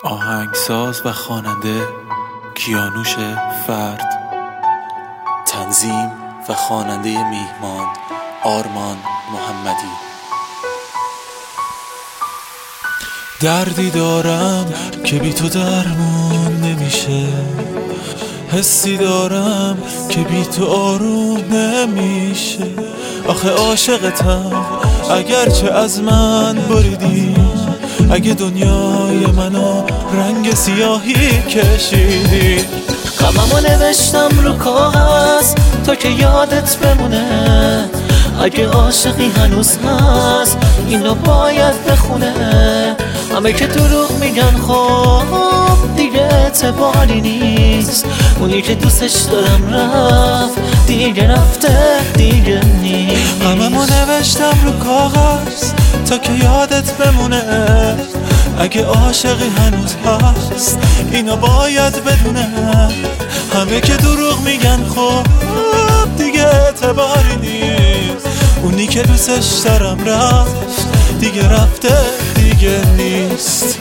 آهنگساز و خواننده کیانوش فرد، تنظیم و خواننده میهمان آرمان محمدی. دردی دارم که بی تو درمون نمیشه، حسی دارم که بی تو آروم نمیشه. آخه عاشقتم اگرچه از من بریدی، اگه دنیای منو رنگ سیاهی کشیدی. غممو نوشتم رو کاغذ تا که یادت بمونه، اگه عاشقی هنوز هست اینو باید بخونه. همه که دروغ میگن خب دیگه اعتباری نیست، اونی که دوستش دارم رفت دیگه رفته دیگه نیست. غممو نوشتم رو کاغذ تا که یادت بمونه، اگه عاشقی هنوز هست اینو باید بدونه. همه که دروغ میگن خب دیگه اعتباری نیست، اونی که دوستش دارم رفت دیگه رفته دیگه نیست.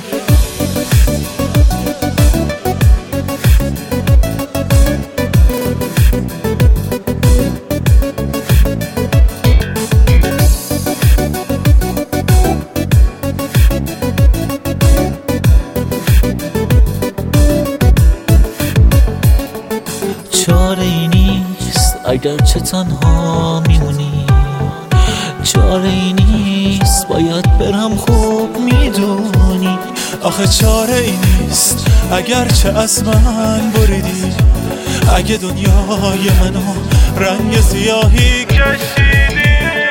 چاره ای نیست اگرچه تنها میمونی، چاره ای نیست باید برم خوب میدونی. آخه چاره ای نیست اگرچه از من بریدی، اگه دنیای منو رنگ سیاهی کشیدی.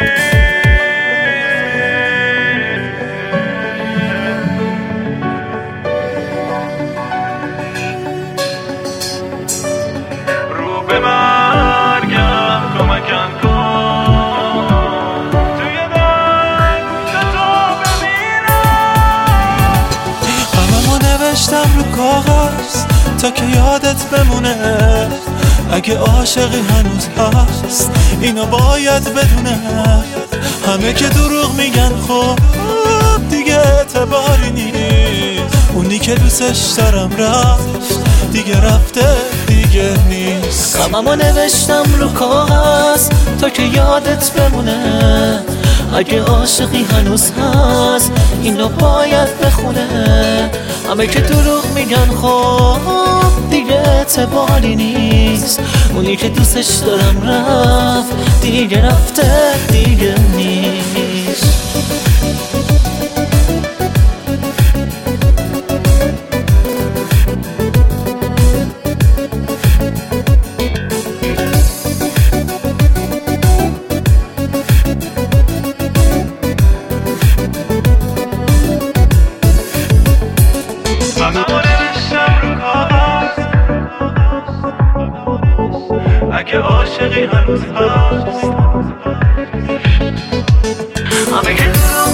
رو به مرگم کمکم کن، توی درد تو بمیرم. غممو نوشتم رو کاغذ تا که یادت بمونه، اگه عاشقی هنوز هست اینو باید بدونه. همه که دروغ میگن خب دیگه اعتباری نیست، اونی که دوستش دارم رفت دیگه رفته دیگه نیست. غممو نوشتم رو کاغذ تا که یادت بمونه، اگه عاشقی هنوز هست اینو باید بخونه. همه که دروغ میگن خب دیگه اعتباری نیست، اونی که دوستش دارم رفت دیگه رفته دیگه نیست. اگه عاشقی هنوز هست، همه که